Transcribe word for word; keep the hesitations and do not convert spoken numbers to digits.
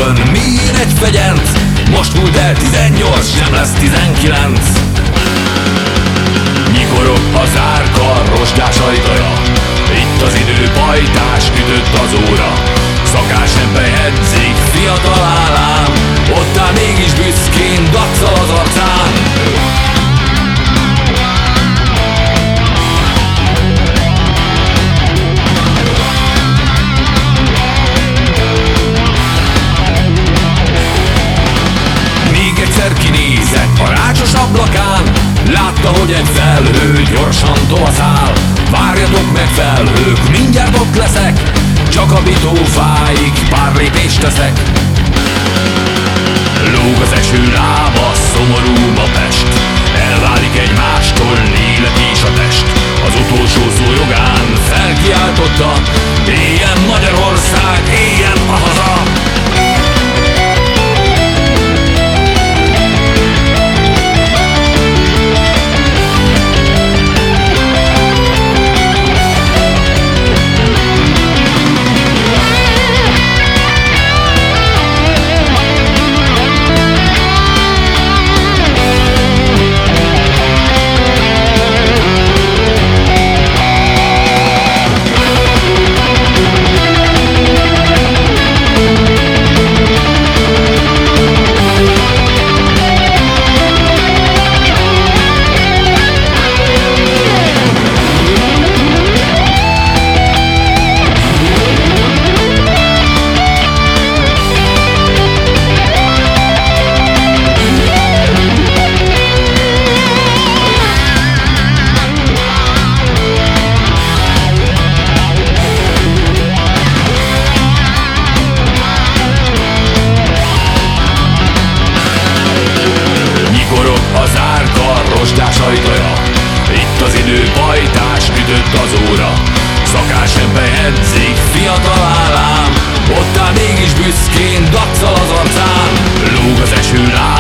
jön, mín egy fegyenc. Most múlt el tizennyolc, nem lesz tizenkilenc. Nyikorog az árka, rozsdás ajtaja. Itt az idő pajtás, ütött az óra. Szakás ember edzik, fiatal állám. Ott áll mégis büszkén, daccal az arcán. Még egyszer kinézett a rácsos ablakán. Látta, hogy egy felhő gyorsan tovaszál. Várjatok meg felhők, mindjárt ott leszek. Csak a bitófáig pár lépést teszek. Lóg az eső lába, szomorú ma Pest. Elválik egymástól lélek és a test. Az utolsó szó jogán felkiáltotta: éljen Magyarország, éljen a haza! Ajtaja. Itt az idő pajtás, ütött az óra. Szakás ember edzik, fiatal állám. Ott áll mégis büszkén, daccal az arcán. Lóg az eső rá.